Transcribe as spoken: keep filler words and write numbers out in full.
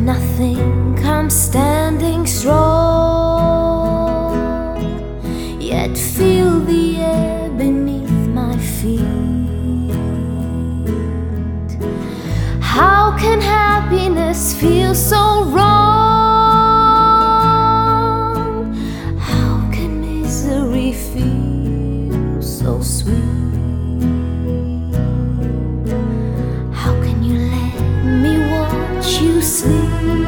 nothing, I'm standing strong, yet feel the air beneath my feet. How can happiness feel so wrong? How can misery feel so sweet? How can you let me watch you sleep?